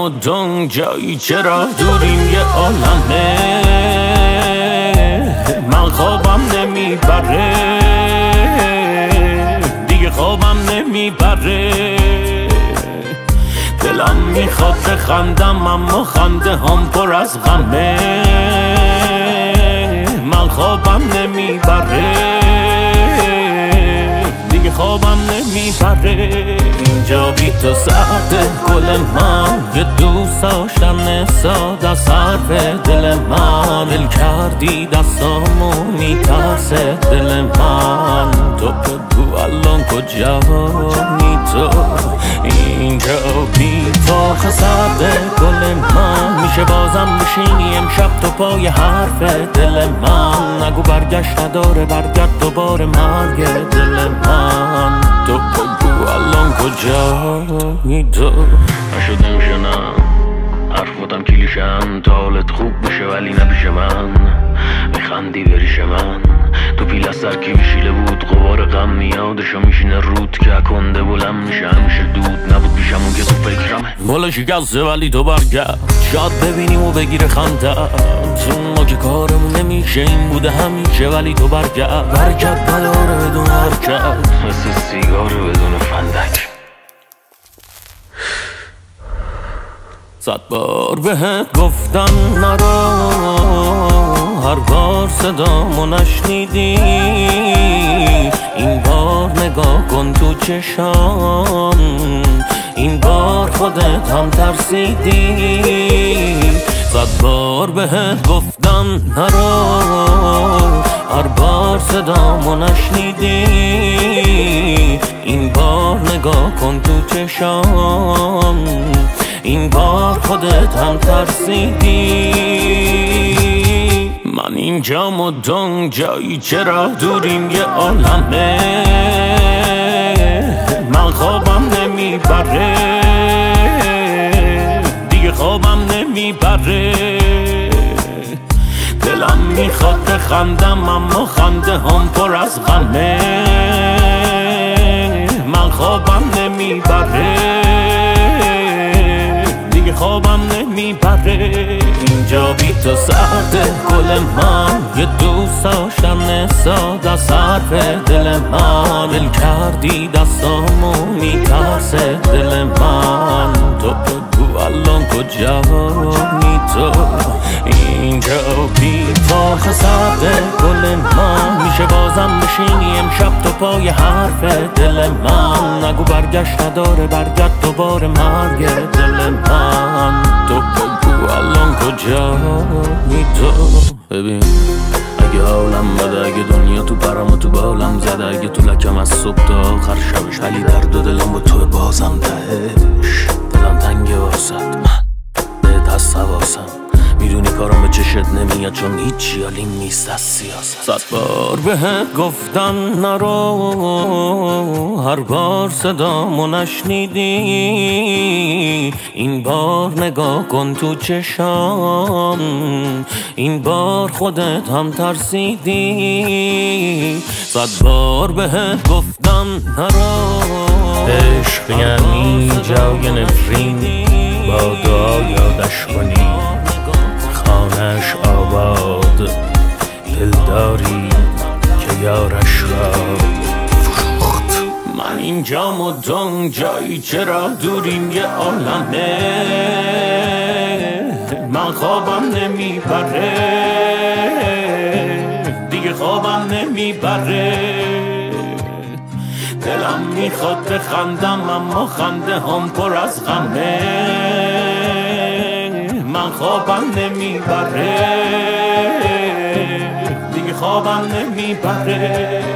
و دنگ جایی چرا دوریم یه عالمه من خوابم نمیبره دیگه خوابم نمیبره دلم میخواد بخندم اما خنده هم پر از غمه من خوابم نمیبره دیگه خوابم نمیبره اینجا بی تو سرده گل من یه دوست داشتن ساده از حرف دل من دل کردی دستامو میترسه دل من تو بگو الان کجایی تو اینجا بی تو خسرده گل من میشه بازم بشینی امشب تو پای حرف دل من نگو برگشت نداره برگرد دوباره مرگ دل من تو بگو الان کجایی تو نشد نمیشنم حرفاتم کلیشم تا حالت خوب بشه ولی نپیش من میخندی بریش من تو پیل از سر کی بشیله بود غبار غم میادشو میشینه رود که کنده بلند میشه همیشه دود نبود پیشمون که تو فکرمه والا شکسته ولی تو برگرد شاید ببینیم و بگیره خنده تو ما که کارمون نمیشه این بوده همیشه ولی تو برگرد نداره بدون حرکت مثل سیگار بدون فندک 100 بار بهت گفتم نرو هر بار صدامو نشنیدی این بار نگاه کن تو چشام این بار خودت هم ترسیدی 100 بار بهت گفتم نرو هر بار صدامو نشنیدی این بار نگاه کن تو چشام این بار خودت هم ترسیدی من اینجام و دنگ جایی چرا دوریم یه عالمه من خوابم نمیبره دیگه خوابم نمیبره دلم میخواد بخندم اما خنده هم پر از غمه من خوابم نمیبره خوابم نمیبره اینجا بی تو سرده گل من یه دوست داشتن ساده از حرف دل من دل کردی دستامو میترسه دل من تو بگو الان کجایی تو اینجا بی تو خسرده گل من میشه بازم بشینی امشب تو پای حرف دل من نگو برگشت نداره برگرد دوباره مرگ دل من تو بگو الان کجایی تو ببین اگه حالم بده اگه دنیا تو پرم و تو بالم زده اگه تو لکم از صبح تا آخر شبش ولی درد و دلم با تو بازم تهش دلم تنگه واسد من بهت هست حواسم میدونی کارم به چشت نمیاد چون هیچی حالیم نیست از سیاست 100 بار بهت گفتم نرو هر بار صدامو نشنیدی این بار نگاه کن تو چشام این بار خودت هم ترسیدی 100 بار بهت گفتم نرو عشق یعنی جای نفرین با دعا یادش کنی خانش آباد دلداری که یارش را فروخت من اینجام و دنگ جایی چرا دوریم یه عالمه من خوابم نمیبره دیگه خوابم نمیبره دلم میخواد بخندم اما خنده هم پر از غمه من خوابم نمیبره دیگه خوابم نمیبره